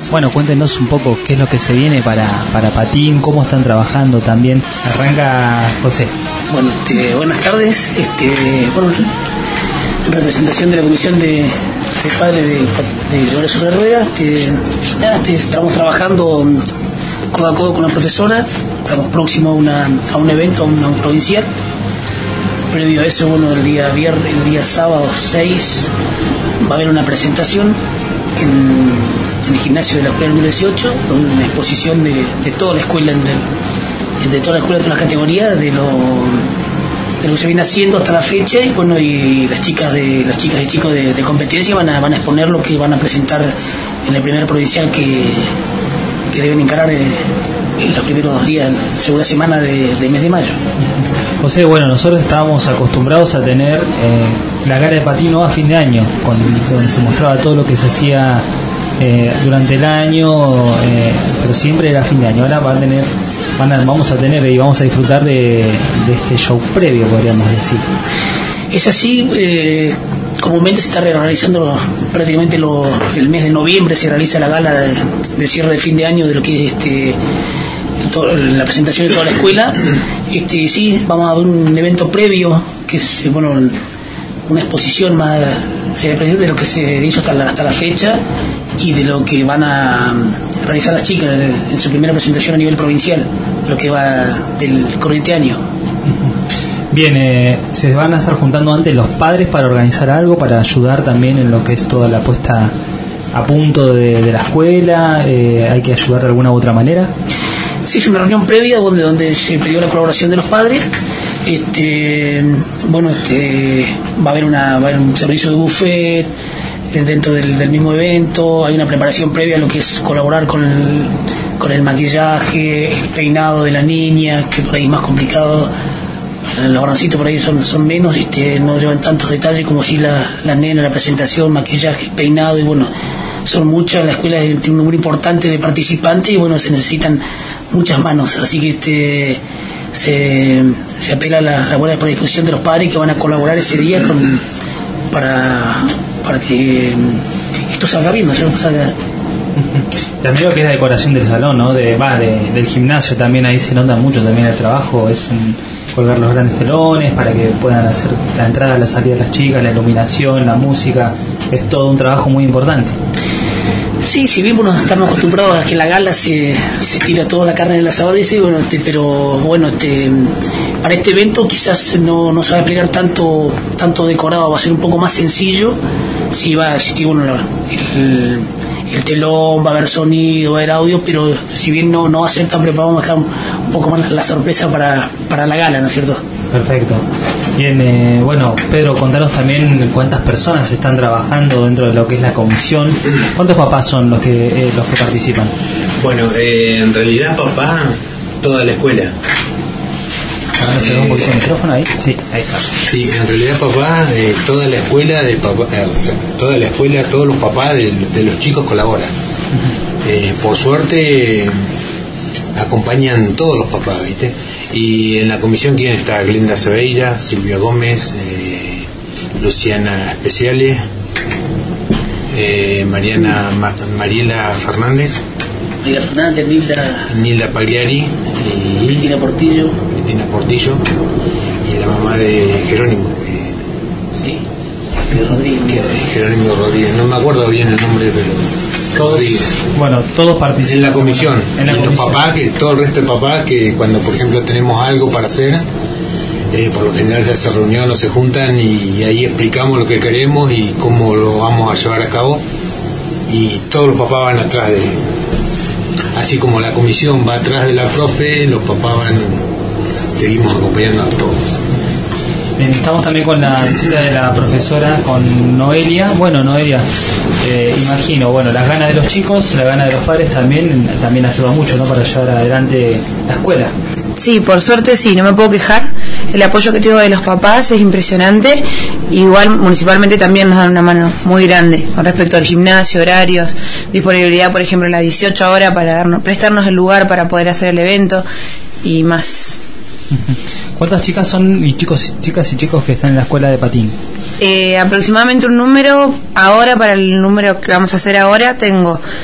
Bueno, cuéntenos un poco qué es lo que se viene para patín, cómo están trabajando también. Arranca José. Bueno, buenas tardes. Bueno, en representación de la comisión de padres de Llores sobre Ruedas, estamos trabajando codo a codo con la profesora. Estamos próximos a un evento, a un provincial. Previo a eso, bueno, el día sábado 6 va a haber una presentación en el gimnasio de la escuela número 18, con una exposición de toda la escuela, de todas las categorías, de lo que se viene haciendo hasta la fecha. Y bueno, y las chicas y chicos de competencia van a exponer lo que van a presentar en el primer provincial que deben encarar en los primeros 2 días, segunda semana de mes de mayo. José, bueno, nosotros estábamos acostumbrados a tener la gala de patín a fin de año, donde se mostraba todo lo que se hacía durante el año, pero siempre era fin de año. Ahora vamos a tener y vamos a disfrutar de este show previo, podríamos decir. Es así. Comúnmente se está realizando prácticamente el mes de noviembre, se realiza la gala de cierre de fin de año de lo que es la presentación de toda la escuela. Sí, vamos a ver un evento previo que es, bueno, una exposición más de lo que se hizo hasta la fecha y de lo que van a realizar las chicas en su primera presentación a nivel provincial, lo que va del corriente año. Bien, se van a estar juntando antes los padres para organizar algo, para ayudar también en lo que es toda la puesta a punto de la escuela. ¿Hay que ayudar de alguna u otra manera? Sí, es una reunión previa donde se pidió la colaboración de los padres. Bueno, va a haber un servicio de buffet dentro del mismo evento. Hay una preparación previa a lo que es colaborar con el maquillaje, el peinado de la niña, que por ahí es más complicado. Los varoncitos por ahí son menos, no llevan tantos detalles como si la nena, la presentación, maquillaje, peinado, y bueno, son muchas. La escuela tiene un número importante de participantes y bueno, se necesitan muchas manos, así que se apela a la buena predisposición de los padres que van a colaborar ese día para que esto salga bien, ¿no? Salga. También lo que es la decoración del salón, ¿no? Del gimnasio también, ahí se nota mucho también el trabajo, colgar los grandes telones para que puedan hacer la entrada, la salida de las chicas, la iluminación, la música. Es todo un trabajo muy importante. Sí, si bien bueno, estamos acostumbrados a que la gala se tira toda la carne en el asador, pero bueno, para este evento quizás no se va a aplicar tanto decorado, va a ser un poco más sencillo. Sí va a existir el telón, va a haber sonido, va a haber audio, pero si bien no va a ser tan preparado, vamos a dejar un poco más la sorpresa para la gala, ¿no es cierto? Perfecto. Bien, bueno, Pedro, contanos también cuántas personas están trabajando dentro de lo que es la comisión. ¿Cuántos papás son los que participan? Bueno, en realidad papá, toda la escuela. Ahora se ve un poquito el micrófono ahí. Sí, ahí está. Sí, en realidad papá, toda la escuela de papá, toda la escuela, todos los papás de los chicos colaboran. Por suerte acompañan todos los papás, ¿viste? Y en la comisión, ¿quién está? Glenda Seveira, Silvia Gómez, Luciana Especiales, Mariela Fernández, Nilda Pagliari y Cristina Portillo y la mamá de Jerónimo. Sí, Jerónimo Rodríguez, no me acuerdo bien el nombre, pero todos, bueno, todos participan en la comisión. En la comisión. Los papás, todo el resto de papás, que cuando por ejemplo tenemos algo para hacer, por lo general se hace reunión o se juntan y ahí explicamos lo que queremos y cómo lo vamos a llevar a cabo, y todos los papás van atrás así como la comisión va atrás de la profe, los papás seguimos acompañando a todos. Bien, estamos también con la visita de la profesora, con Noelia. Bueno, Noelia, imagino, bueno, las ganas de los chicos, las ganas de los padres también ayuda mucho, ¿no?, para llevar adelante la escuela. Sí, por suerte sí, no me puedo quejar. El apoyo que tengo de los papás es impresionante. Igual municipalmente también nos dan una mano muy grande con respecto al gimnasio, horarios, disponibilidad, por ejemplo, a las 18 horas para prestarnos el lugar para poder hacer el evento y más. ¿Cuántas chicas son chicas y chicos que están en la escuela de patín? Aproximadamente un número, ahora para el número que vamos a hacer ahora tengo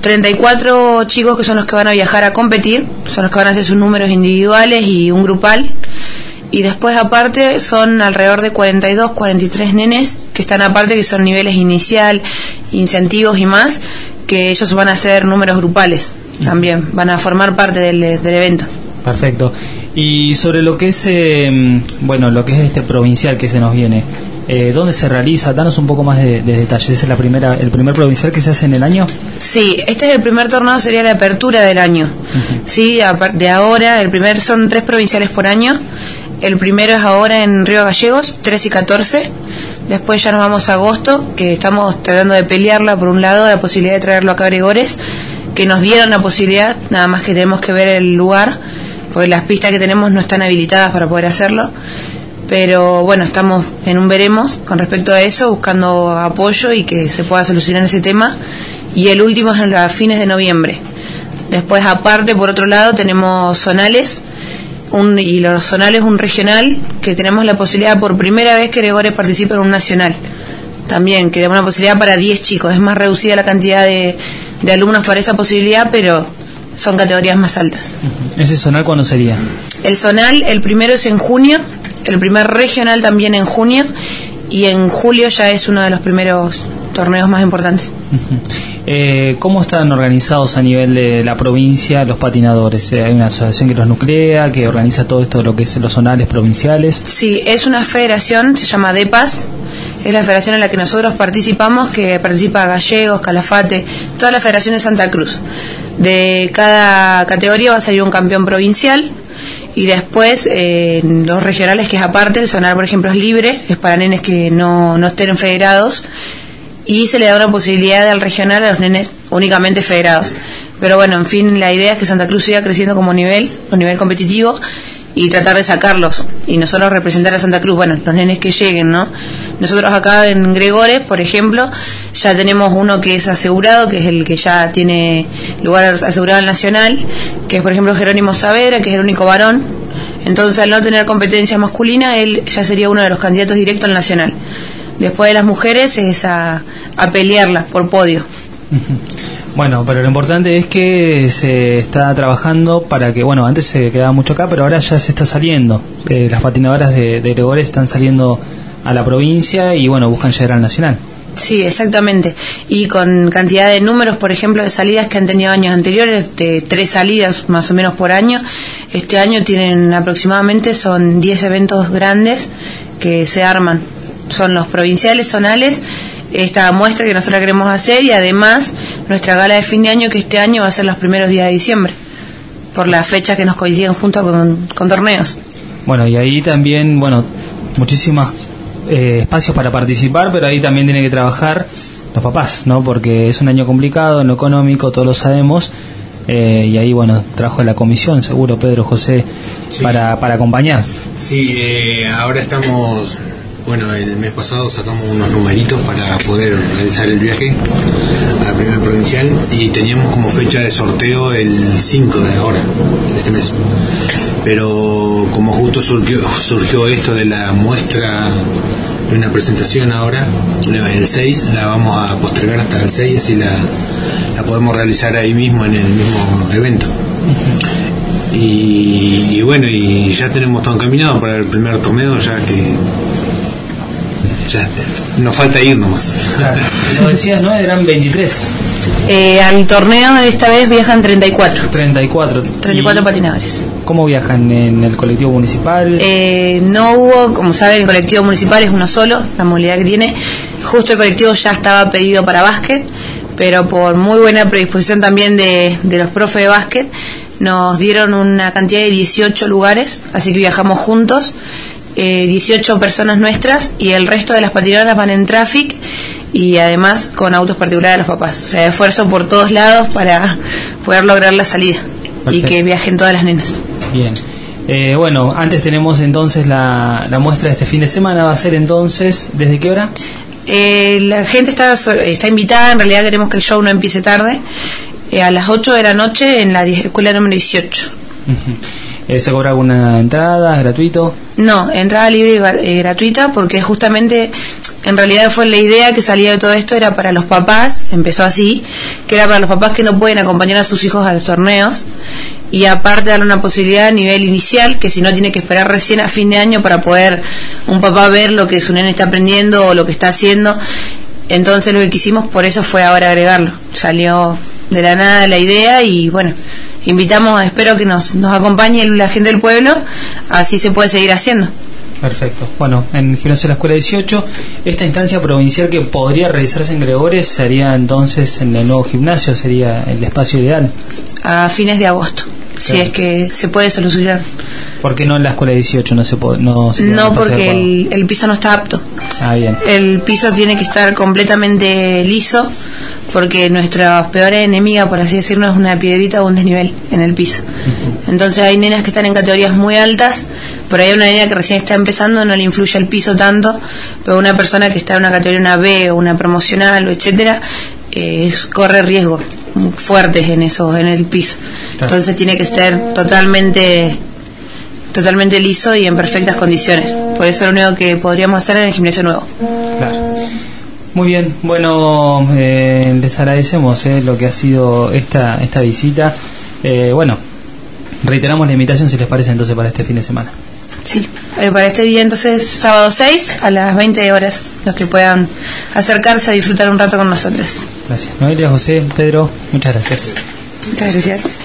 34 chicos que son los que van a viajar a competir, son los que van a hacer sus números individuales y un grupal. Y después aparte son alrededor de 42, 43 nenes que están aparte, que son niveles inicial, incentivos y más, que ellos van a hacer números grupales también, van a formar parte del evento. Perfecto. Y sobre lo que es, lo que es este provincial que se nos viene, ¿dónde se realiza? Danos un poco más de detalles. ¿Es el primer provincial que se hace en el año? Sí, este es el primer torneo, sería la apertura del año. Sí, de ahora, son 3 provinciales por año. El primero es ahora en Río Gallegos, 13 y 14. Después ya nos vamos a agosto, que estamos tratando de pelearla, por un lado, la posibilidad de traerlo acá a Gregores, que nos dieron la posibilidad, nada más que tenemos que ver el lugar, porque las pistas que tenemos no están habilitadas para poder hacerlo. Pero bueno, estamos en un veremos con respecto a eso, buscando apoyo y que se pueda solucionar ese tema. Y el último es a fines de noviembre. Después, aparte, por otro lado, tenemos zonales, y los zonales un regional, que tenemos la posibilidad por primera vez que Gregores participe en un nacional. También, que tenemos una posibilidad para 10 chicos. Es más reducida la cantidad de alumnos para esa posibilidad, pero son categorías más altas. ¿Ese zonal cuándo sería? El zonal, el primero es en junio, el primer regional también en junio, y en julio ya es uno de los primeros torneos más importantes. ¿Cómo están organizados a nivel de la provincia los patinadores? ¿Hay una asociación que los nuclea, que organiza todo esto, lo que es los zonales provinciales? Sí, es una federación, se llama DEPAS, es la federación en la que nosotros participamos, que participa Gallegos, Calafate, toda la federación de Santa Cruz. De cada categoría va a salir un campeón provincial, y después los regionales, que es aparte, el zonal por ejemplo es libre, es para nenes que no estén federados, y se le da una posibilidad al regional a los nenes únicamente federados. Pero bueno, en fin, la idea es que Santa Cruz siga creciendo como nivel competitivo, y tratar de sacarlos, y nosotros representar a Santa Cruz, bueno, los nenes que lleguen, ¿no? Nosotros acá en Gregores, por ejemplo, ya tenemos uno que es asegurado, que es el que ya tiene lugar asegurado al nacional, que es por ejemplo Jerónimo Savera, que es el único varón. Entonces, al no tener competencia masculina, él ya sería uno de los candidatos directos al nacional. Después de las mujeres es a pelearla por podio. Bueno, pero lo importante es que se está trabajando para que, bueno, antes se quedaba mucho acá, pero ahora ya se está saliendo. Las patinadoras de Gregores están saliendo a la provincia y, bueno, buscan llegar al nacional. Sí, exactamente. Y con cantidad de números, por ejemplo, de salidas que han tenido años anteriores, de 3 salidas más o menos por año, este año tienen aproximadamente, son 10 eventos grandes que se arman. Son los provinciales, zonales, esta muestra que nosotros queremos hacer, y además nuestra gala de fin de año, que este año va a ser los primeros días de diciembre, por las fechas que nos coinciden junto con torneos. Bueno, y ahí también, muchísimos espacios para participar, pero ahí también tienen que trabajar los papás, ¿no? Porque es un año complicado en lo económico, todos lo sabemos, y ahí, trabajo de la comisión, seguro, Pedro, José, sí, para acompañar. Sí, ahora estamos... el mes pasado sacamos unos numeritos para poder realizar el viaje a la primera provincial, y teníamos como fecha de sorteo el 5 de ahora, de este mes. Pero como justo surgió esto de la muestra de una presentación ahora, el 6, la vamos a postergar hasta el 6, así la podemos realizar ahí mismo, en el mismo evento. Y ya tenemos todo encaminado para el primer torneo, ya que ya nos falta ir nomás. Claro. Lo decías, ¿no? Eran 23. Al torneo de esta vez viajan 34. 34 patinadores. ¿Cómo viajan? ¿En el colectivo municipal? No hubo, como saben, el colectivo municipal es uno solo, la movilidad que tiene. Justo el colectivo ya estaba pedido para básquet, pero por muy buena predisposición también de los profes de básquet, nos dieron una cantidad de 18 lugares, así que viajamos juntos. 18 personas nuestras, y el resto de las patinadoras van en Traffic, y además con autos particulares de los papás. O sea, esfuerzo por todos lados para poder lograr la salida. Perfecto. Y que viajen todas las nenas. Bien. Antes tenemos entonces la muestra de este fin de semana. Va a ser entonces, ¿desde qué hora? La gente está invitada. En realidad queremos que el show no empiece tarde. A las 8 de la noche en la escuela número 18. ¿Se cobra alguna entrada? ¿Es gratuito? No, entrada libre y gratuita, porque justamente en realidad fue la idea que salía de todo esto, era para los papás, empezó así, que era para los papás que no pueden acompañar a sus hijos a los torneos, y aparte darle una posibilidad a nivel inicial, que si no tiene que esperar recién a fin de año para poder un papá ver lo que su nene está aprendiendo o lo que está haciendo. Entonces lo que quisimos por eso fue ahora agregarlo, salió de la nada la idea y bueno, invitamos, espero que nos acompañe la gente del pueblo, así se puede seguir haciendo. Perfecto. Bueno, en Gimnasio de la Escuela 18, esta instancia provincial que podría realizarse en Gregores sería entonces en el nuevo gimnasio, sería el espacio ideal. A fines de agosto, claro. Si es que se puede solucionar. ¿Por qué no en la Escuela 18 no se puede? No, porque el piso no está apto. Ah, bien. El piso tiene que estar completamente liso, porque nuestra peor enemiga, por así decirlo, es una piedrita o un desnivel en el piso. Uh-huh. Entonces hay nenas que están en categorías muy altas, por ahí una nena que recién está empezando no le influye el piso tanto, pero una persona que está en una categoría, una B o una promocional o etcétera, corre riesgos fuertes en el piso. Claro. Entonces tiene que ser totalmente liso y en perfectas condiciones. Por eso es lo único que podríamos hacer en el gimnasio nuevo. Claro. Muy bien, bueno, les agradecemos lo que ha sido esta visita. Bueno, reiteramos la invitación, si les parece, entonces para este fin de semana. Sí, para este día entonces, sábado 6 a las 20 horas, los que puedan acercarse a disfrutar un rato con nosotros. Gracias. Noelia, José, Pedro, muchas gracias. Muchas gracias.